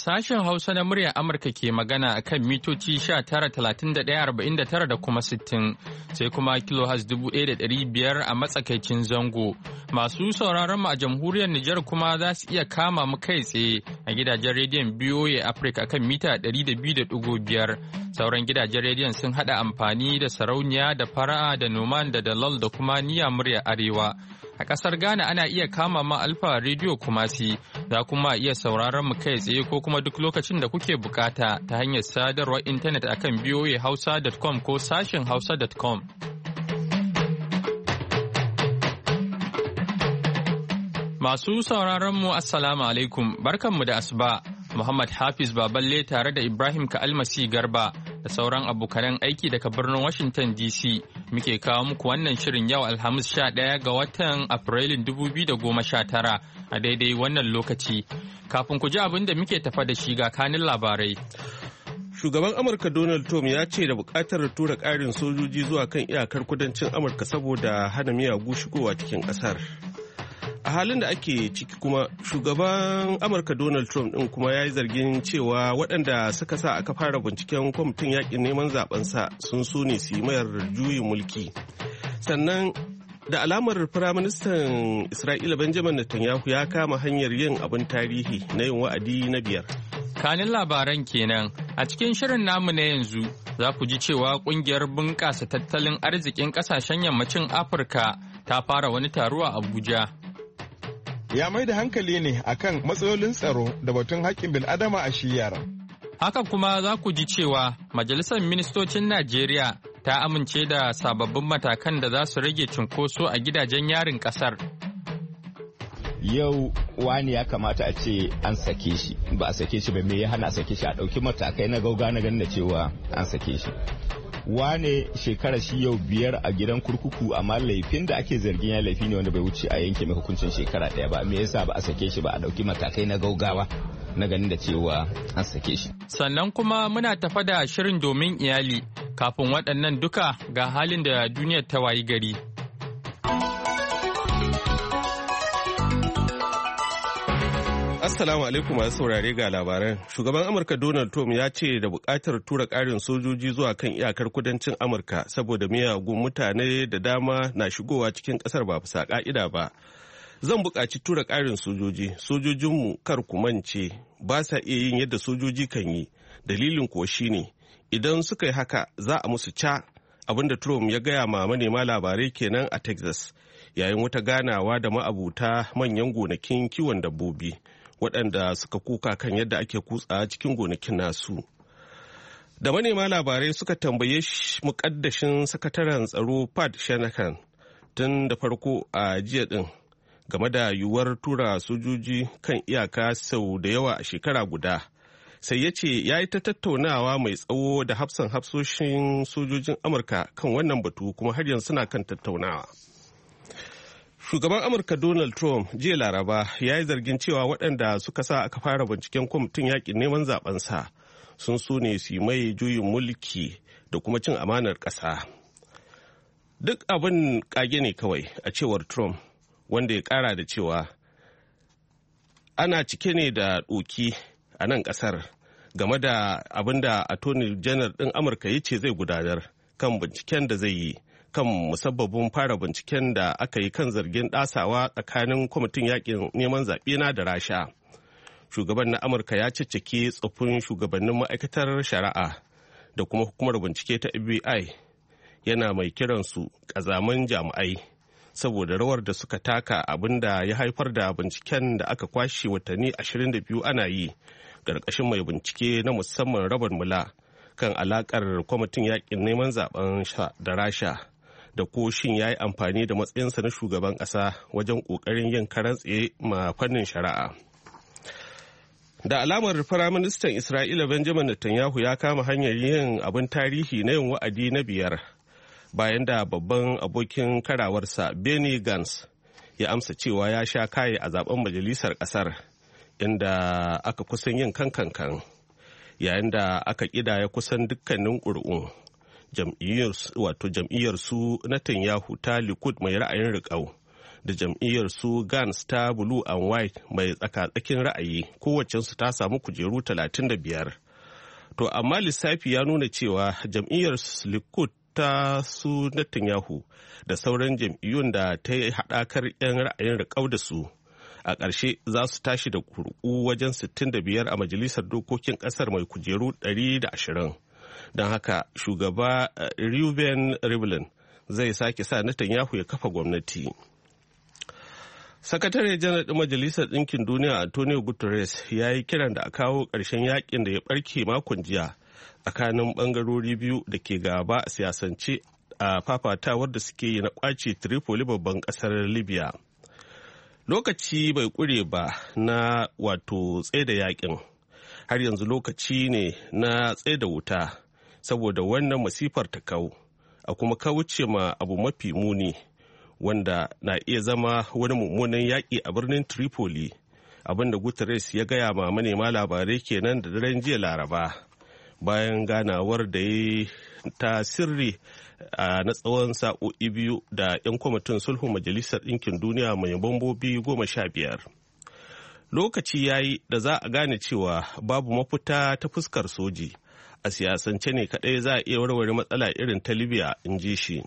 Sashen Hausa na muryar Amurka ke magana a kan mitoci 19,31,49 da kuma 60, sai kuma kilohaz 1,500 a matsakaicin zango. Masu sauraron mu a jamhuriyar Nijar kuma za su iya kama mu kai tsaye a gidajen rediyon BOA Africa kan mita 200.5. Sauran gidajen rediyon sun haɗa amfani da sarauniya da fara'a da noman da dalal da kuma niyya muryar Arewa. A ƙasar Ghana ana iya kama ma Alfa Radio Kumasi, za kuma iya sauraron mu kai tsaye ko kuma duk lokacin da kuke bukata ta hanyar sadarwar intanet akan voahausa.com ko sashen hausa.com. Masu sauraron mu Assalamu alaikum, barkanmu da asuba. Muhammad Hafiz Baballe tare da Ibrahim Ka'almasi Garba da sauran abokanan aiki daga birnin Washington DC muke kawo muku wannan shirin yau Alhamis 11 ga watan Afrilun 2019 a daidai wannan lokaci. Kafin ku ji abin da muke tafa da shi ga kanin labarai. Shugaban Amurka Donald Trump ya ce da bukatar tura ƙarin sojoji zuwa kan iyakar kudancin Amurka saboda hana miyagu shigowa cikin ƙasar. A halin da ake ciki kuma shugaban Amurka Donald Trump ɗin kuma ya yi zargin cewa waɗanda suka sa aka fara binciken kwamitin yakin neman zabensa sun so ne su yi mayar juyin mulki. Sannan da alamar Firaministan Isra'ila Benjamin Netanyahu ya kama hanyar yin abin tarihi na yin wa'adi na 5. Kanin labaran kenan a cikin shirin namu na yanzu za ku ji cewa ƙungiyar bunƙasa tattalin arzikin ƙasashen yammacin Afirka ta fara wani taro a Abuja. Ya mai da hankali ne akan matsalolin tsaro da batun haƙƙin bil'adama a shiyar. Haka kuma za ku ji cewa Majalisar Ministocin Najeriya ta amince da sababbin matakan da za su rage cunkoso a gidajen yarin ƙasar. Yau wani ya kamata a ce an sake shi, ba a sake shi ba, me ya hana a sake shi? A ɗauki matakai na gauga na ganin da cewa an sake shi. Wane shekara shi yau 5 a gidan kurkuku, amma laifin da ake zargin ya laifi ne wanda bai wuce a yanke mai hukuncin shekara 1 ba, me yasa ba a sake shi ba? A ɗauki matakai na gaugawa na ganin da cewa an sake shi. Sannan kuma muna tafa da shirin domin iyali, kafin waɗannan duka ga halin da duniyar ta wayi gari. Assalamu alaikum masu saurare ga labaran. Shugaban Amurka Donald Trump ya ce da bukatar tura ƙarin sojoji zuwa kan iyakar kudancin Amurka saboda miyagun mutane da dama na shigowa cikin ƙasar ba bisa ƙa'ida ba. Zan buƙaci tura ƙarin sojoji. Sojojinmu kar ku mance ba sa iya yin yadda sojoji kan yi. Dalilin kuwa shine idan suka yi haka za a musu ca. Abinda Trump ya gaya ma manema labarai kenan a Texas yayin wata ganawa da ma'abuta manyan gonakin kiwon dabbobi. Waɗanda suka kuka kan yadda ake kutsa cikin gonakin nasu. Da manema labarai suka tambaye muƙaddashin sakataren tsaro Pat Shanahan tun da farko a jiya ɗin game da yiwuwar tura sojoji kan iyaka sau da yawa a shekara guda. Sai ya ce ya yi ta tattaunawa mai tsawo da hafsoshin sojojin Amurka kan wannan batu kuma har yanzu suna kan tattaunawa. Shugaban Amurka Donald Trump jiya Laraba ya yi zargin cewa waɗanda suka sa aka fara binciken kwamitin yakin neman zabensa sun so ne su mai juyin mulki da kuma cin amanar ƙasa. Duk abin ƙage ne kawai a cewar Trump, wanda ya ƙara da cewa ana cike ne da ɗoki a nan ƙasar game da abin da Attorney General ɗin Amurka ya ce zai gudanar kan binciken da zai yi. Kan musabbabin fara binciken da aka yi kan zargin ɗasawa tsakanin kwamitin yakin neman zaɓe na da Rasha. Shugaban na Amurka ya cicciki tsoffin shugabannin ma'aikatar shari'a da kuma hukumar bincike ta FBI, yana mai kiransu ƙazaman jami'ai saboda rawar da suka taka, abin da ya haifar da binciken da aka kwashe watanni 22 ana yi ƙarƙashin mai bincike na musamman Robert Mueller kan alaƙar kwamitin yakin neman zaben da Rasha. Da ko shin ya yi amfani da matsayinsa na shugaban ƙasa wajen ƙoƙarin yin karan tsaye ma fannin shari'a. Da alamar Firaministan Isra'ila Benjamin Netanyahu ya kama hanyar yin abin tarihi na yin wa'adi na 5 bayan da babban abokin karawarsa Benny Gantz ya amsa cewa ya sha kaye a zaben majalisar ƙasar inda aka kusan yin kankankan yayin da aka ƙidaya kusan dukkanin ƙuri'un. Jam'iyyar su Netanyahu ta Likud mai ra'ayin riƙau da jam'iyyar su Gans ta Blue and White mai tsaka-tsakin ra'ayi, kowacensu ta samu kujeru 35. To amma lissafi ya nuna cewa jam'iyyar Likud ta su Netanyahu da sauran jam'iyyun da ta yi haɗakar 'yan ra'ayin riƙau da su a ƙarshe za su tashi da kuri'u wajen 65 a majalisar dokokin ƙasar mai kujeru 120. Don haka shugaba Reuven Rivlin zai sake sa Netanyahu ya kafa gwamnati. Sakatare janar ɗin Majalisar Ɗinkin Duniya Antonio Guterres ya yi kiran da a kawo ƙarshen yakin da ya ɓarke makon jiya tsakanin ɓangarori biyu da ke gaba a siyasance a fafatawar da suke yi na ƙwace Tripoli babban ƙasar Libya. Lokaci bai ƙure ba na wato tsaida yakin, har yanzu lokaci ne na tsaida wuta saboda wannan masifar ta kau, a kuma kauce ma abu mafi muni wanda na iya zama wani mummunan yaƙi a birnin Tripoli, abinda Guterres ya gaya ma manema labarai kenan da daren jiya Laraba bayan ganawar da ya ta sirri na tsawon sa'o'i 2 da 'yan kwamitin sulhun Majalisar Ɗinkin Duniya mai mambobi 15. Lokaci ya yi da za a gane cewa babu mafita ta fuskar soji, a siyasance ne kaɗai za a iya warware matsala irin ta Libya, in ji shi.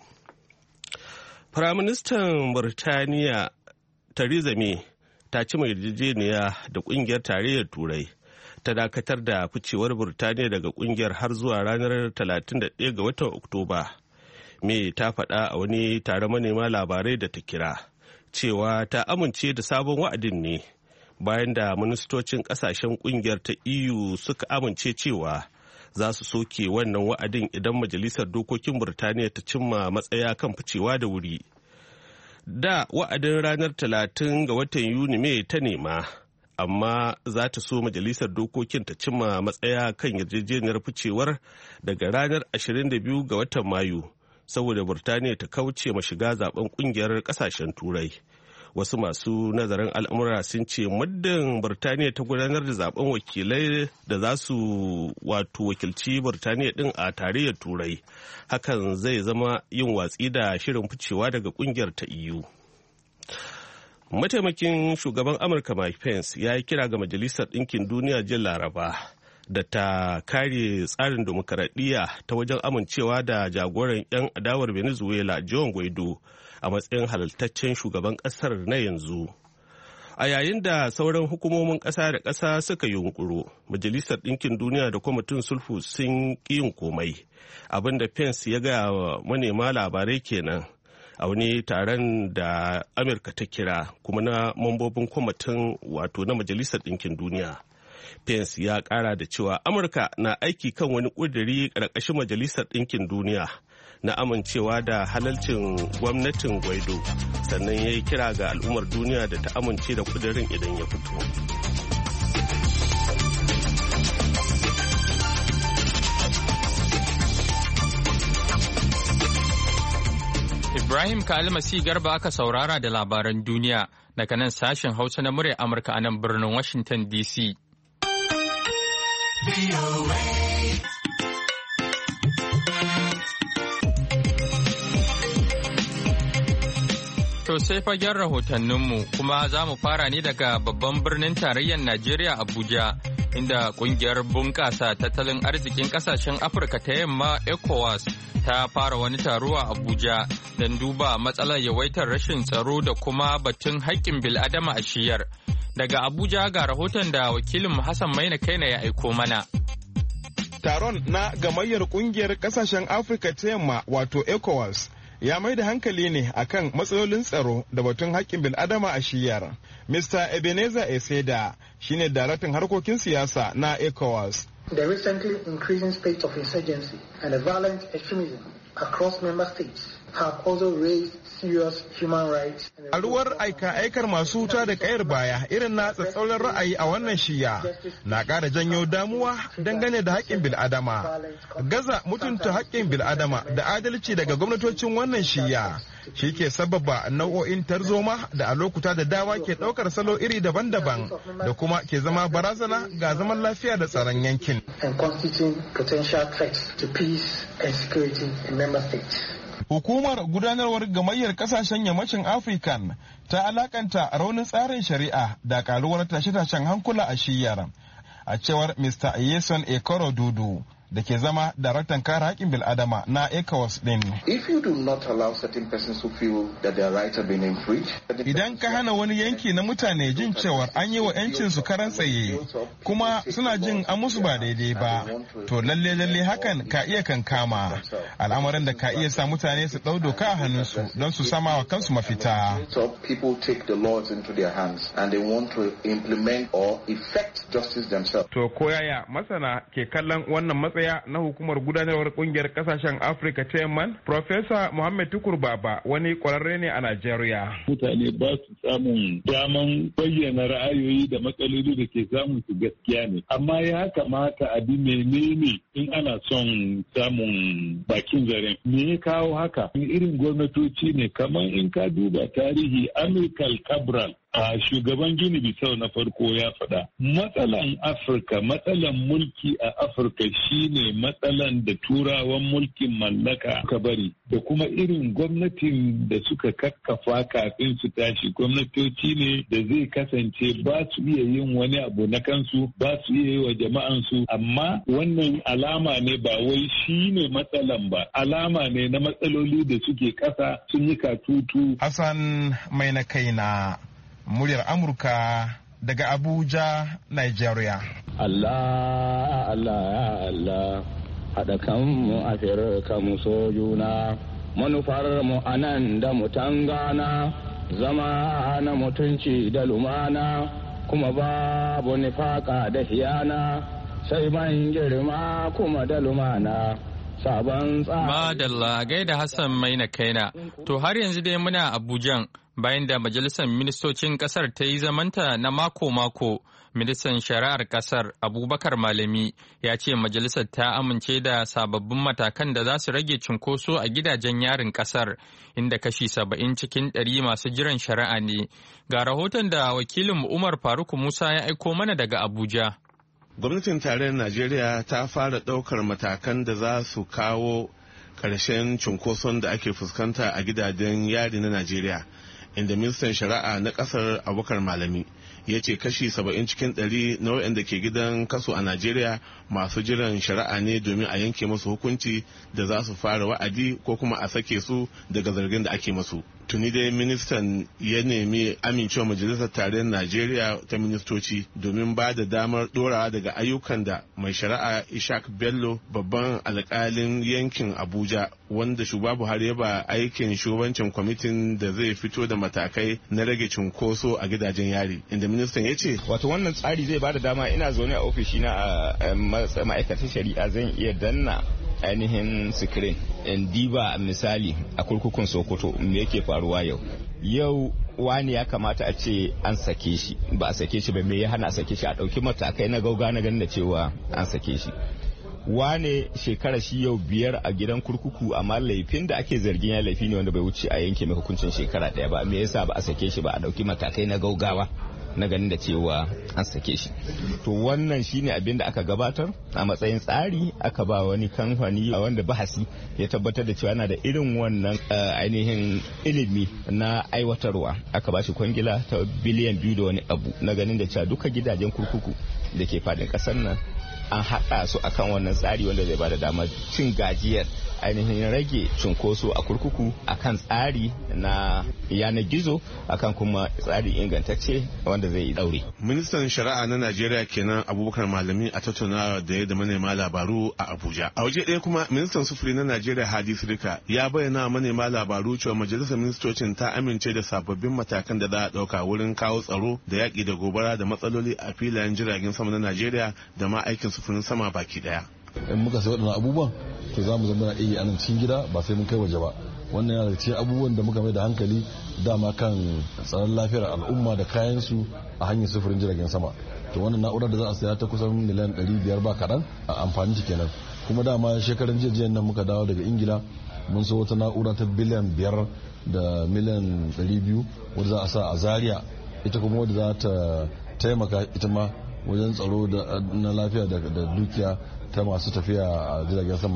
Firaministan Burtaniya Theresa May ta ci mai yarjejeniya da ƙungiyar tarayyar Turai ta dakatar da ficewar Burtaniya daga ƙungiyar har zuwa ranar 31 ga watan Oktoba. May ta faɗa a wani taron manema labarai da ta kira cewa ta amince da sabon wa'adin ne bayan da ministocin ƙasashen ƙungiyar ta EU suka amince cewa za su soke wannan wa'adin idan Majalisar Dokokin Burtaniya ta cimma matsaya kan ficewa da wuri. Da wa'adin ranar 30 ga watan Yuni May ta nema, amma za ta so Majalisar Dokokin ta cimma matsaya kan yarjejeniyar ficewar daga ranar 22 ga watan Mayu, saboda Burtaniya ta kauce ma shiga zaben kungiyar kasashen Turai. Wasu masu nazarin al'amura sun ce muddin Burtaniya ta gudanar da zaben wakilai da za su wakilci Burtaniya din a tarayyar Turai, hakan zai zama yin watsi da shirin ficewa daga kungiyar ta EU. Mataimakin shugaban Amurka Mike Pence ya yi kira ga Majalisar Ɗinkin Duniya jiya Laraba da ta kare tsarin demokaradiyya ta wajen amincewa da jagoran 'yan adawar Venezuela Juan Guaido a matsayin halaltaccen shugaban ƙasar na yanzu. A yayin da sauran hukumomin ƙasa da ƙasa suka yunkuro, Majalisar Ɗinkin Duniya da Kwamitin Sulhu sun ƙi yin komai, abinda Pence ya gaya wa manema labarai kenan a wani taron da Amurka ta kira kuma na mambobin kwamitin na Majalisar Ɗinkin Duniya. Pence ya ƙara da cewa Amurka na aiki kan wani ƙudiri ƙarƙashin Majalisar Ɗinkin Duniya na amincewa da halalcin gwamnatin Guaido, sannan ya yi kira ga al'ummar duniya da ta amince da ƙudirin idan ya fito. Ibrahim Kalmasi Garba aka saurara da labaran duniya daga nan sashen Hausa na murya Amurka a nan birnin Washington DC. To sai fagen rahotanninmu kuma za mu fara ne daga babban birnin tarayyar Najeriya Abuja, inda kungiyar bunƙasa tattalin arzikin ƙasashen Afirka ta yamma ECOWAS ta fara wani taro a Abuja don duba matsalar yawaitar rashin tsaro da kuma batun haƙƙin bil'adama a shiyar. Daga Abuja ga rahoton da wakilin Hassan Maina Kaina ya aiko mana. Taron na gamayyar kungiyar kasashen Afirka ta yamma wato ECOWAS ya mai da hankali ne akan matsalolin tsaro da batun haƙƙin bil'adama a shiyar. Mr. Ebenezer Eseda shine daraktan harkokin siyasa na ECOWAS. The recently increasing spate of insurgency and the violent extremism across member states have also raised serious human rights. A ruwar aikar masu wuta da kayar baya irin na tsatsauran ra'ayi a wannan shiya na ƙara janyo damuwa dangane da haƙƙin bil'adama. Gaza mutunta haƙƙin bil'adama da adalci daga gwamnatocin wannan shiya shi ke sababa nau'o'in tarzoma da a lokuta da dawa ke ɗaukar salo iri daban-daban da kuma ke zama barazana ga zaman lafiya da tsaron yankin. And constituting potential threats to peace and security in member states. Hukumar gudanarwar gamayyar kasashen yammacin African ta alakanta raunin tsarin shari'a da karuwar tashe-tashen hankula a shiyar. A cewar Mr. Yeson Ekoro Dudu da ke zama daraktan kare haƙƙin bil'adama na ECOWAS din. Idan ka hana wani yanki na mutane jin cewar an yi wa 'yancin su karan tsaye kuma suna jin an musu ba daidai ba, to lalle hakan ka iya kankama al'amarin da ka iya sa mutane su ɗau doka a hannunsu don su sama wa kansu mafita. To koyaya masana ke kallon wannan matsaya na hukumar gudanarwar kungiyar kasashen Afirka ta Yamma? Profesa Muhammad Tukur Baba wani kwararre ne a Najeriya. Mutane ba su samun daman bayyana ra'ayoyi da matsaloli da ke samun su gaskiya ne. Amma ya kamata a bi menene in ana son samun bakin zaren. Me ya kawo haka? Irin gwamnatoci ne kamar in ka duba tarihi Amilcar Cabral a shugaban Gini Bisau na farko ya faɗa. Matsalan Afirka, matsalan mulki a Afirka shine matsalan da turawan mulkin mallaka suka bari da kuma irin gwamnatin da suka kakkafa kafin su tashi. Gwamnatoci ne da zai kasance ba su iya yin wani abu na kansu, ba su iya yi wa jama'ansu, amma wannan alama ne ba wai shine matsalan ba, alama ne na matsaloli da suke ƙasa sun yi katutu. Hassan mai na kaina. Muryar Amurka daga Abuja, Nigeria. Allah, Allah, Allah, haɗa kanmu Afirka mu so juna, manufar mu anan da mu tangana, zama na mutunci da lumana, kuma babu nifaka da hiyana, sai ban girma kuma da lumana. Madalla gaida Hassan Maina Kaina. To har yanzu dai muna Abujan bayan da Majalisar Ministocin Kasar ta yi zamanta na mako-mako. Ministan Shari'ar Kasar Abubakar Malami ya ce majalisar ta amince da sababbin matakan da za su rage cunkoso a gidajen yarin kasar, inda kashi 70 cikin 100 masu jiran shari'a ne. Ga rahoton da wakilin Umar Faruk Musa ya aiko mana daga Abuja. Gwamnatin tarayyar Najeriya ta fara ɗaukar matakan da za su kawo ƙarshen cunkoson da ake fuskanta a gidajen yari na Najeriya, inda ministan shari'a na ƙasar Abubakar Malami ya ce kashi 70 cikin 100 na waɗanda ke gidan kaso a Najeriya masu jiran shari'a ne domin a yanke musu hukunci da za su fara wa'adi ko kuma a sake su daga zargin da ake musu. Tuni dai ministan ya nemi amincewa majalisar tarayyar Najeriya ta ministoci domin ba da damar dorawa daga ayyukan da mai shari'a Ishaq Bello babban alkalin yankin Abuja wanda shugaba Buhari ya ba aikin shugabancin kwamitin da zai fito da matakai na rage cunkoso a gidajen yari, inda ministan ya ce wato wannan tsari zai ba da dama ina zaune a ofishina a ma'aikatan shari'a zan iya danna ainihin sikirin in diba misali a kurkukun Sokoto me yake faruwa yau wani ya kamata a ce an sake shi ba a sake shi ba, me ya hana a sake shi, a ɗauki matakai na gauga na ganin da cewa an sake shi. Wane shekara shi yau 5 a gidan kurkuku amma laifin da ake zargin ya laifi ne wanda bai wuce a yanke mai hukuncin shekara 1 ba, me yasa ba a sake shi ba, a ɗauki matakai na gaugawa na ganin da cewa an sake shi. To wannan shine abin da aka gabatar a matsayin tsari, aka ba wani kamfani wanda bahasi ya tabbatar da cewa yana da irin wannan ainihin ilimi na aiwatarwa, aka ba shi kwangila ta biliyan 2 da wani abu na ganin da cewa duka gidajen kurkuku da ke fadin kasar nan an haɗa su akan wannan tsari wanda zai ba da damar cin gajiyar ainihin rage cunkoso a kurkuku akan tsari na yanar gizo, akan kuma tsari ingantacce wanda zai daure. Ministan shari'a na Najeriya kenan Abubakar Malami a tattaunawa da ya da manema labaru a Abuja. A waje ɗaya kuma ministan sufuri na Najeriya Hadi Sirika ya bayyana manema labaru cewa majalisar ministocin ta amince da sababbin matakan da za a ɗauka wurin kawo tsaro da yaƙi da gobara da matsaloli a filayen jiragen sama na Najeriya da ma aikin sufurin sama baki ɗaya. In muka sai waɗannan abubuwan to za mu zama iya anan cikin gida ba sai mun kai waje ba. Wannan yana da cikin abubuwan da muka mai da hankali dama kan tsaron lafiyar al'umma da kayansu a hanyar sufurin jiragen sama. To wannan na'urar da za a saya ta kusan miliyan 500 ba kaɗan a amfani kenan. Kuma dama shekaran jiya nan muka dawo daga Ingila mun so wata na'ura ta biliyan 5 da miliyan 200 wadda za a sa a Zaria, ita kuma wadda za ta taimaka ita ma wajen tsaro na lafiya da dukiya ta masu tafiya a jiragen sama.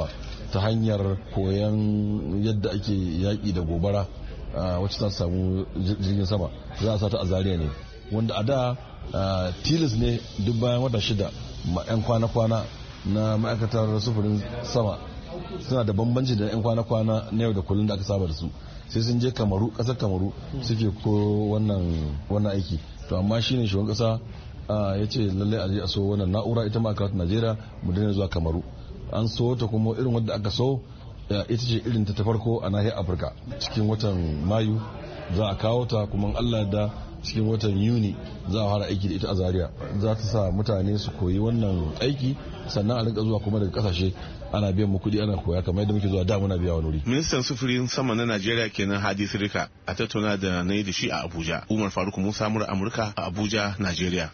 ta hanyar koyon yadda ake yaƙi da gobara wacce za ta samu jirgin sama za a sa ta a Zaria ne, wanda a da tilis ne duk bayan wata 6 'yan kwana-kwana na ma'aikatar sufurin sama suna da bambanci da 'yan kwana-kwana na yau da kullum da aka saba da su, sai sun je Kamaru, kasar Kamaru suke ko wannan aiki. To amma shine shugaban kasa ya ce lallai a je a so wannan na'ura ita ma karatu Najeriya mu daina zuwa Kamaru. An so ta kuma irin wadda aka so ita ce irin ta farko a nahiyar Afirka. Cikin watan Mayu za a kawo ta, kuma Allah da cikin watan Yuni za a fara aiki da ita a Zaria. Za ta sa mutane su koyi wannan aiki, sannan a rinka zuwa kuma daga kasashe ana biyan mu kuɗi ana koya kamar yadda muke zuwa da muna biya wani wuri. Ministan sufurin sama na Najeriya kenan Hadi Sirika a tattauna da na yi da shi a Abuja. Umar Faruk Musa mura Amurka a Abuja, Najeriya.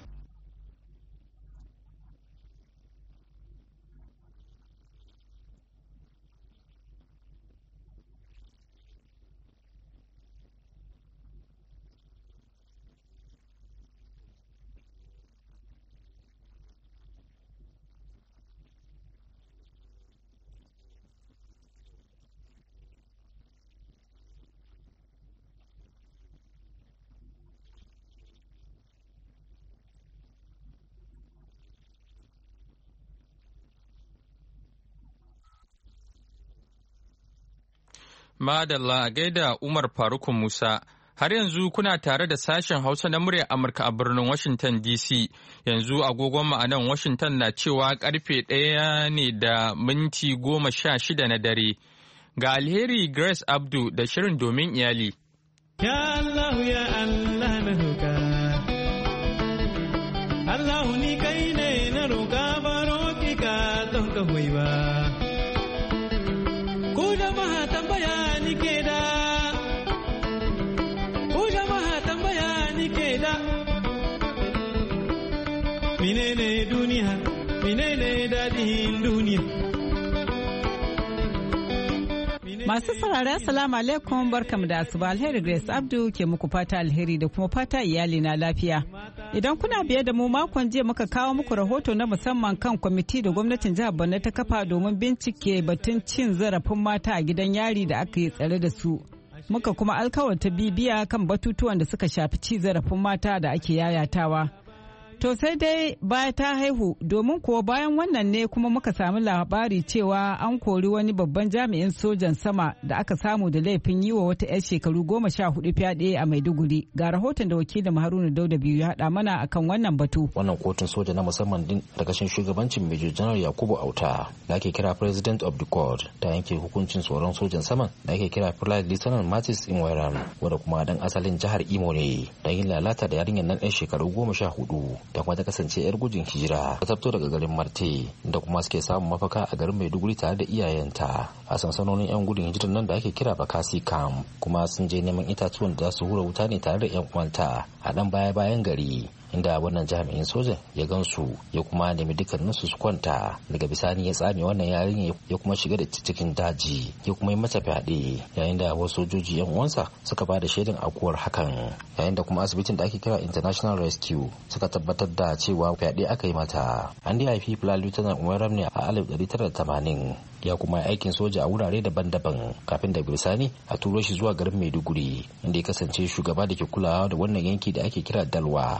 Madalla a gaida Umar Faruk Musa. Har yanzu kuna tare da sashen Hausa na muryar Amurka a birnin Washington DC. Yanzu agogon ma'anan Washington na cewa karfe 1 ne da minti 16 na dare. Ga Alheri Grace Abdu da shirin domin iyali. Ya Allah ya Allah na roka. Allah ni kai ne na roka baro ki ka don ka hoyi ba. Ku jama'a tambaya ni ke da. Ku jama'a tambaya ni ke da. Menene duniya? Menene dadin duniya? Masu saurari assalamu alaikum barkamu da asuba. Alheri Grace Abdu ke muku fata alheri da kuma fata iyali na lafiya. Idan kuna biye da mu makon jiya muka kawo muku rahoto na musamman kan kwamiti da gwamnatin jihar Borno ta kafa domin bincike batun cin zarafin mata a gidan yari da aka yi tsare da su. Muka kuma alkawarta bibiya kan batutuwan da suka shafi ci zarafin mata da ake yayatawa. To sai dai baya ta haihu, domin kuwa bayan wannan ne kuma muka samu labari cewa an kori wani babban jami'in sojan sama da aka samu da laifin yi wa wata 'yar shekaru 14 fyaɗe a Maiduguri. Ga rahoton da wakilin Haruna Dauda biyu ya haɗa mana akan wannan batu. Wannan kotun soja na musamman din daga shugabancin Major General Yakubu Auta da ake kira President of the Court ta yanke hukuncin tsoron sojan saman da ake kira Flight Lieutenant Matis Inwairan, wanda kuma dan asalin jihar Imo ne, da yin lalata da yarinyar nan 'yar shekaru 14. da kuma ta kasance 'yar gudun hijira ta tabto daga garin Marte da kuma suke samun mafaka a garin Maiduguri tare da iyayenta a sansanonin 'yan gudun hijirar nan da ake kira Bakasi Camp, kuma sun je neman itatuwan da za su hura wuta ne tare da 'yan uwanta a dan bayan gari, inda wannan jami'in sojan ya gansu ya kuma nemi dukkaninsu su kwanta. Daga bisani ya tsame wannan yarinya ya kuma shiga da cikin daji ya kuma yi mata fyaɗe, yayin da wasu sojoji 'yan uwansa suka ba da shaidan aukuwar hakan, yayin da kuma asibitin da ake kira International Rescue suka tabbatar da cewa fyaɗe aka yi mata. An dai haifi Flight Lieutenant Umaram ne a 1980, ya kuma aikin soja a wurare daban-daban kafin da bisani a turo shi zuwa garin Maiduguri, inda ya kasance shugaba da ke kulawa da wannan yanki da ake kira Dalwa.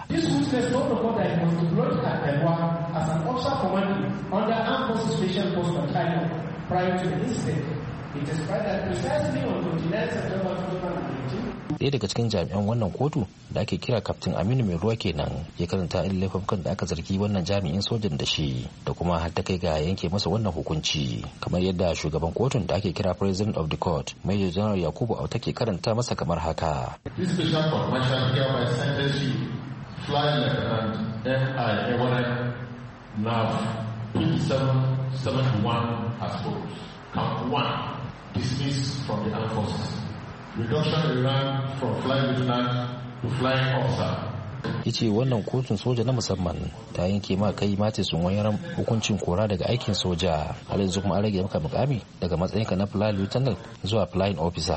Ɗaya daga cikin jami'an wannan kotu da ake kira Kaftin Aminu Mai Ruwa kenan ya karanta irin laifukan da aka zargi wannan jami'in sojan da shi, da kuma har ta kai ga yanke masa wannan hukunci, kamar yadda shugaban kotun da ake kira President of the Court Major General Yakubu Auta ke karanta masa kamar haka. This special court martial hereby sentence you, Flying Lieutenant M.I. Ewanen Nav 2771 as follows. Count 1, dismissed from the armed forces. Reduction in rank from flying lieutenant to flying officer. Ya ce wannan kotun soja na musamman ta yanke ma kai Matis Inwairan hukuncin kora daga aikin soja, har yanzu kuma an rage maka mukami daga matsayinka na flying lieutenant zuwa flying officer.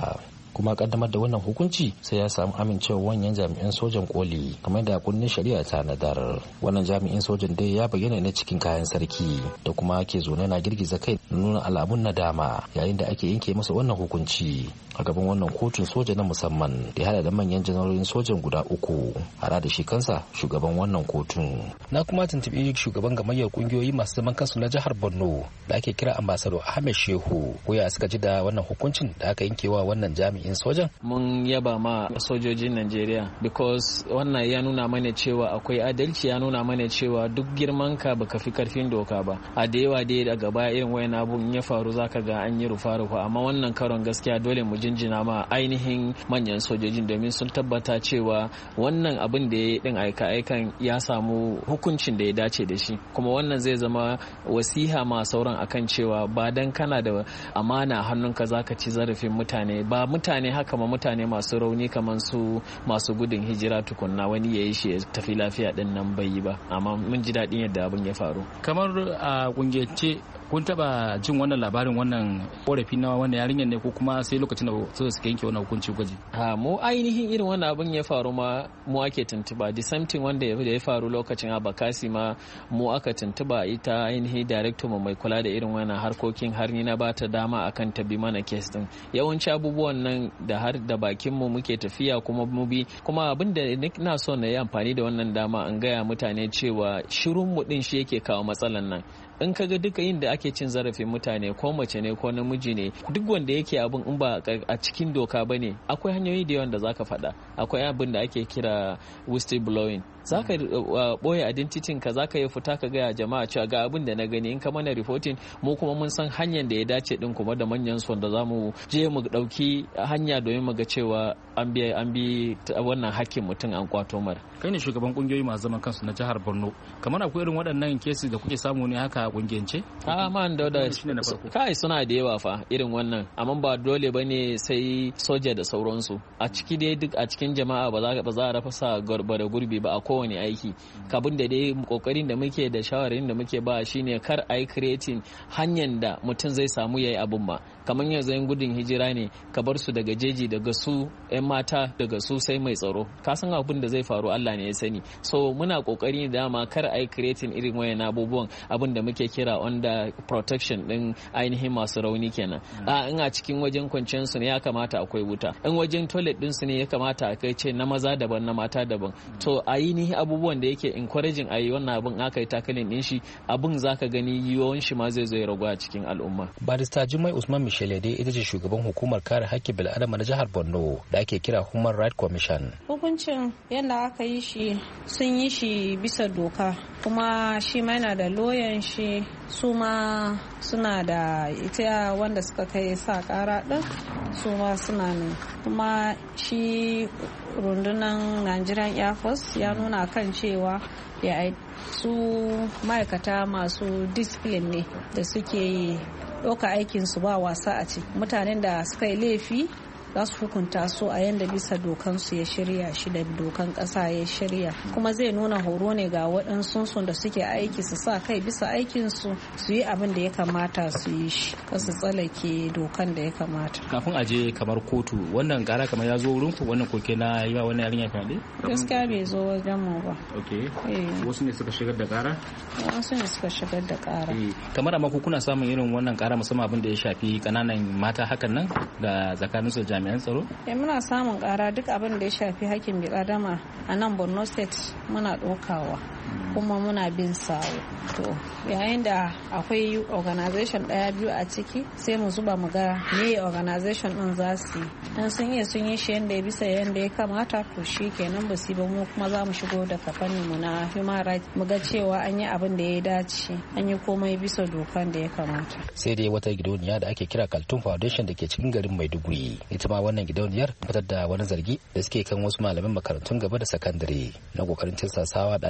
kuma kaddamar da wannan hukunci sai ya samu amincewar wanyan jami'an sojan koli kamar da kundin shari'a ta nadar. Wannan jami'in sojan dai ya bayyana ne cikin kayan sarki da kuma ke zo na girgiza kai da nuna alamun nadama yayin da ake yanke masa wannan hukunci a gaban wannan kotun soja na musamman da ya hada da manyan janarorin sojan guda 3 hada da shi kansa shugaban wannan kotun. Na kuma tuntubi shugaban gamayyar kungiyoyi masu zaman kansu na jihar Borno da ake kira ambassador Ahmed Shehu ko ya suka ji da wannan hukuncin da aka yankewa wannan jami'in sojan. Mun yaba ma sojojin Najeriya because wannan ya nuna mana cewa akwai adalci, ya nuna mana cewa duk girman ka baka fi karfin doka ba. A da yawa dai daga baya irin wayan abun ya faru zaka ga an yi rufa-rufa, amma wannan karon gaskiya dole mu jinjina ma ainihin manyan sojojin domin sun tabbata cewa wannan abin da ya yi din aika-aikan ya samu hukuncin da ya dace da shi, kuma wannan zai zama wasiha ma sauran akan cewa ba dan kana da amana hannunka zaka ci zarafin mutane ba, mutane haka ma mutane masu rauni kamar su masu gudun hijira tukunna wani ya yi shi ya tafi lafiya din nan bai yi ba, amma mun ji daɗin yadda abin ya faru. Kamar a kungiyance kun taba jin wannan labarin wannan korafi na wannan yarinyar ne ko kuma sai lokacin da suka yanke wannan hukunci gwaji? Mu ainihin irin wannan abin ya faru ma mu ake tuntuba, the same thing wanda ya faru lokacin Abakasi ma mu aka tuntuba, ita ainihin director mu mai kula da irin wannan harkokin har ni na bata dama akan ta bi mana case din. Yawanci abubuwan nan da har da bakin mu muke tafiya kuma mu bi, kuma abin da na so na yi amfani da wannan dama an gaya mutane cewa shirun mu din shi yake kawo matsalan nan. In kaga duka yin da ake cin zarafin mutane ko mace ne ko namiji ne, duk wanda yake abin in ba a cikin doka ba ne, akwai hanyoyi da yawan da zaka faɗa. Akwai abin da ake kira whistle blowing, zaka boye identity ka, zaka yi fita ka gaya jama'a cewa ga abin da na gani, in ka mana reporting mu kuma mun san hanyar da ya dace din kuma da manyan su wanda zamu je mu dauki hanya domin mu ga cewa an bi wannan hakkin mutum an kwato mar. Kai ne shugaban kungiyoyi masu zaman kansu na jihar Borno, kamar akwai irin waɗannan cases da kuke samu ne haka kungiyance? Man da kai suna da yawa fa irin wannan, amma ba dole bane sai soja da sauransu. A ciki dai duk a cikin jama'a ba za a rafa sa garba da gurbi ba a kowane aiki. Kabin da dai kokarin da muke da shawarin da muke ba shine kar a yi creating hanyar da mutum zai samu yayi abun ba. Kamar yanzu yin gudun hijira ne, ka bar su daga jeji, daga su 'yan mata, daga su sai mai tsaro. Ka san abin da zai faru Allah ne ya sani. So muna kokari da dama kar a yi creating irin wayan abubuwan, abin da muke kira under protection din ainihin masu rauni kenan. In a cikin wajen kwanciyar su ne ya kamata akwai wuta, in wajen toilet din su ne ya kamata a kai ce na maza daban na mata daban. To ainihin abubuwan da yake encouraging a yi wannan abin aka yi takalin din shi, abin zaka gani yiwuwan shi ma zai zo ya ragu a cikin al'umma. Barista Jummai Usman Michele dai ita ce shugaban hukumar kare haƙƙin bil'adama na jihar Borno da ake kira Human Rights Commission. Hukuncin yadda aka yi shi sun yi shi bisa doka, kuma shi ma yana da loyan shi, su ma suna da ita wanda suka kai sa kara din su ma suna ne, kuma shi rundunar Nigerian Air Force ya nuna kan cewa ya su ma'aikata masu discipline ne da suke ɗauka aikinsu ba wasa a ciki. Mutanen da suka yi laifi za su hukunta su a yanda bisa dokansu ya shirya shi da dokan ƙasa ya shirya, kuma zai nuna horo ne ga waɗansu da suke aiki su sa kai bisa aikinsu su yi abin da ya kamata su yi shi, ka su tsalake dokan da ya kamata. Kafin a je kamar kotu, wannan ƙara kamar ya zo wurin ku, wannan koke na yi wa wannan yarinya fyaɗe? Gaskiya bai zo wajen mu ba. Okay. Wasu ne suka shigar da ƙara? Wasu ne suka shigar da ƙara. Kamar amma ku kuna samun irin wannan ƙara musamman abin da ya shafi ƙananan mata hakan nan da tsakaninsu da jami'an tsaro? Muna samun kara duk abin da ya shafi hakkin bil'adama a nan Borno State muna ɗaukawa kuma muna bin sawo. To yayin da akwai organization ɗaya biyu a ciki sai mu zuba mu ga me organization ɗin za su yi. Dan sun yi shi yanda ya bisa yanda ya kamata, to shi kenan ba su ba, mu kuma za mu shigo da kafanin mu na human rights mu ga cewa an yi abin da ya dace, an yi komai bisa dokan da ya kamata. Sai dai wata gidauniya da ake kira Kaltun Foundation da ke cikin garin Maiduguri, ita ma wannan gidauniyar fitar da wani zargi da suke kan wasu malaman makarantun gaba da sakandare na kokarin tirsasawa ɗalibansu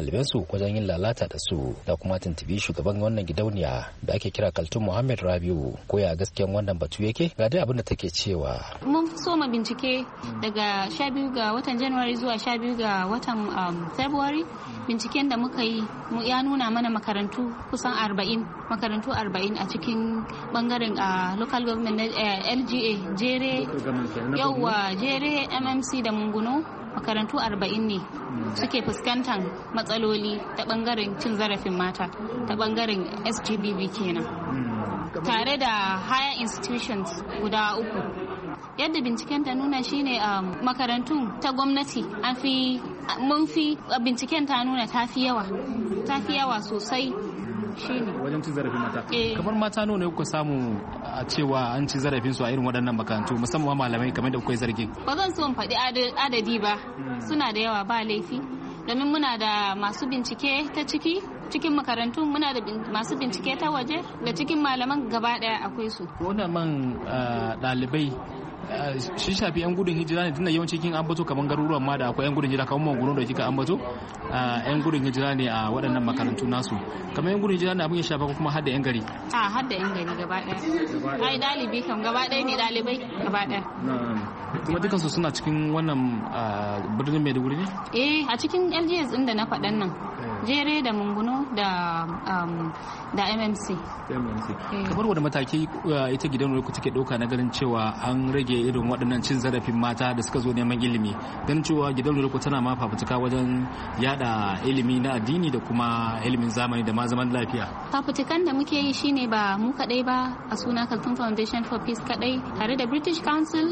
wajen yin lalata da su, da kuma tuntubi shugaban wannan gidauniya da ake kira Kaltun Muhammad Rabiu ko ya gaskiyan wannan batu yake. Ga dai abin da take cewa. Mun soma bincike daga 12 ga watan January zuwa 12 ga watan February. Binciken da muka yi ya nuna mana makarantu kusan 40 a cikin bangaren local government LGA Jere yauwa Jere MMC da Munguno. Makarantu 40 ne suke fuskantar matsaloli ta bangaren cin zarafin mata ta bangaren SGBV kenan tare da higher institutions guda 3. Yadda binciken ta nuna shine makarantun ta gwamnati binciken ta nuna tafi yawa sosai shine wajen cin zarafin mata. Kamar mata nawa ne kuka samu a cewa an ci zarafin su a irin waɗannan makarantu musamman malamai kamar da kuka yi zargi? Ba zan so in faɗi adadi ba, suna da yawa ba laifi domin muna da masu bincike ta cikin makarantu, muna da masu bincike ta waje da cikin malaman gaba ɗaya akwai su. Wannan man ɗalibai shi shafi yan gudun hijira ne tunda yawanci kin ambato kaman garuruwan ma da akwai yan gudun hijira kamar Manguno da kika ambato yan gudun hijira ne a waɗannan makarantu nasu, kamar yan gudun hijira ne abin ya shafa ko kuma har da yan gari? Har da yan gari gaba ɗaya. Ai dalibi kam gaba ɗaya ne, dalibai gaba ɗaya. Kuma dukansu suna cikin wannan birnin Maiduguri ne? A cikin LGS ɗin da na faɗan nan. Jere da Munguno da MMC. Kamar wadda mataki ita gidan ku take ɗauka na ganin cewa an rage irin waɗannan cin zarafin mata da suka zo neman ilimi, ganin cewa gidan ku tana ma fafutuka wajen yada ilimi na addini da kuma ilimin zamani da ma zaman lafiya. Fafutukan da muke yi shine ba mu kaɗai ba, a suna Kaltun Foundation for Peace kaɗai, tare da British Council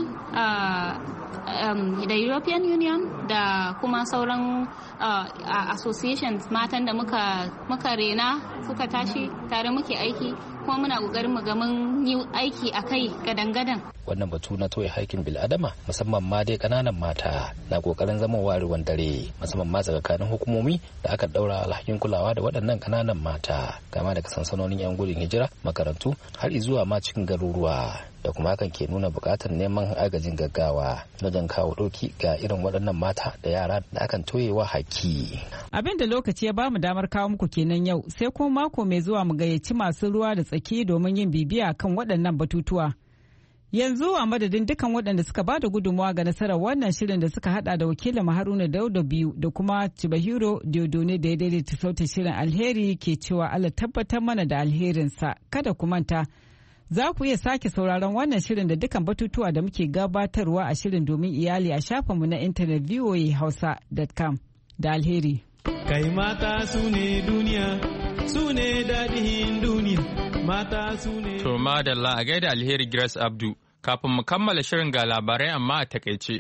da European Union da kuma sauran associations matan da muka rena suka tashi tare muke aiki, kuma muna kokarin mu ga mun yi aiki akai gadan-gadan. Wannan batu na toye haƙƙin bil'adama musamman ma dai ƙananan mata na kokarin zama warewan dare musamman ma tsakanin hukumomi da aka daura alhakin kulawa da waɗannan ƙananan mata kama daga sansanonin 'yan gudun hijira, makarantu har zuwa ma cikin garuruwa, da kuma hakan ke nuna buƙatar neman agajin gaggawa wajen kawo ɗauki ga irin waɗannan mata da yara da akan toyewa haƙƙi. Abin da lokaci ya bamu damar kawo muku kenan yau, sai kuma mako mai zuwa mu gayyaci masu ruwa da tsaki domin yin bibiya kan waɗannan batutuwa. Yanzu a madadin dukan waɗanda suka ba da gudunmawa ga nasarar wannan shirin da suka hada da wakilin Haruna Dauda biyu da kuma Chibahiro Diodone da ya daidaita sautin shirin, alheri ke cewa Allah tabbatar mana da alherinsa. Kada ku manta, za ku iya sake sauraron wannan shirin da dukan batutuwa da muke gabatarwa a shirin domin iyali a shafinmu na intanet voahausa.com da alheri. Kai mata su ne duniya, su ne daɗin duniya, mata su ne... To madalla a gaida alheri Grace Abdu, kafin mu kammala shirin ga labarai amma a takaice.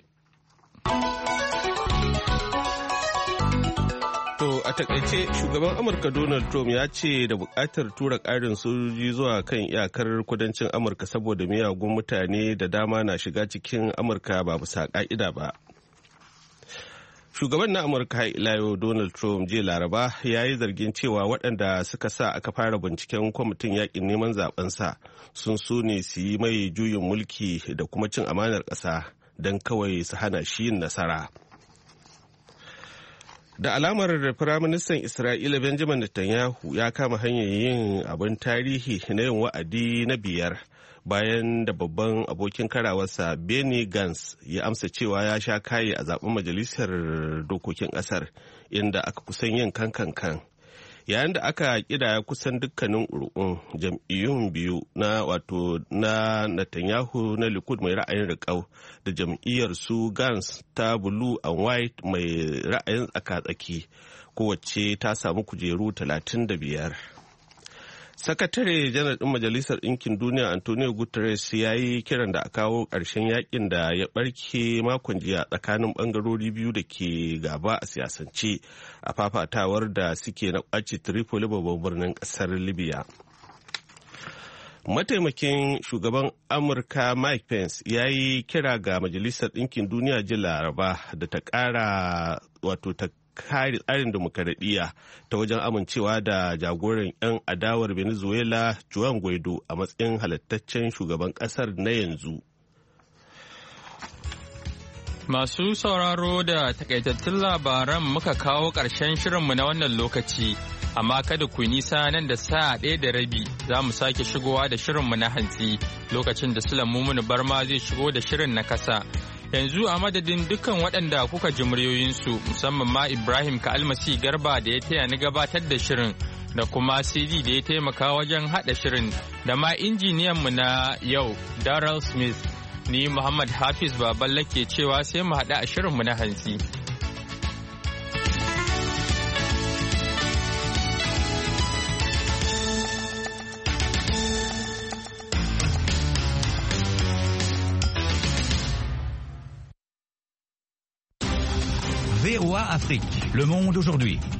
To a takaice shugaban Amurka Donald Trump ya ce da buƙatar tura ƙarin sojoji zuwa kan iyakar kudancin Amurka saboda miyagun mutane da dama na shiga cikin Amurka ba bisa ƙa'ida ba. Shugaban na Amurka ila yau Donald Trump jiya Laraba ya yi zargin cewa waɗanda suka sa aka fara binciken kwamitin yakin neman zabensa sun so ne su yi mai juyin mulki da kuma cin amanar ƙasa don kawai su hana shi yin nasara. Da alamar Firaministan Isra'ila Benjamin Netanyahu ya kama hanyar yin abin tarihi na yin wa'adi na 5 bayan da babban abokin karawarsa Benny Gantz ya amsa cewa ya sha kaye a zaben majalisar dokokin ƙasar inda aka kusan yin kankan. Yayin da aka kidaya kusan dukkanin ƙuri'un jam'iyyun biyu na Netanyahu na Likud mai ra'ayin riƙau da jam'iyyar su Gantz ta Blue and White mai ra'ayin tsaka-tsaki, kowace ta samu kujeru 35. Sakatare janar ɗin Majalisar Ɗinkin Duniya Antonio Guterres ya yi kiran da a kawo ƙarshen yakin da ya ɓarke makon jiya tsakanin ɓangarori biyu da ke gaba a siyasance a fafatawar da suke na ƙwace Tripoli babban birnin ƙasar Libya. Mataimakin shugaban Amurka Mike Pence ya yi kira ga Majalisar Ɗinkin Duniya jiya Laraba da ta ƙara ta kare tsarin demokaradiyya ta wajen amincewa da jagoran 'yan adawar Venezuela Juan Guaido a matsayin halattaccen shugaban kasar na yanzu. Masu sauraro da takaitattun labaran muka kawo ƙarshen shirinmu na wannan lokaci, amma kada ku nisa nan da sa'a 1:30 za mu sake shigowa da shirinmu na hantsi lokacin da Sulaimu Barma zai shigo da shirin na kasa. Yanzu a madadin dukkan waɗanda kuka ji muryoyinsu musamman ma Ibrahim Ka'almasi Garba da ya taya ni gabatar da shirin da kuma CD da ya taimaka wajen haɗa shirin da ma injiniyanmu na yau Darrell Smith. Ni Muhammad Hafiz Baballe ke cewa sai mu haɗu a shirinmu na hantsi. VOA Afrique, le monde aujourd'hui.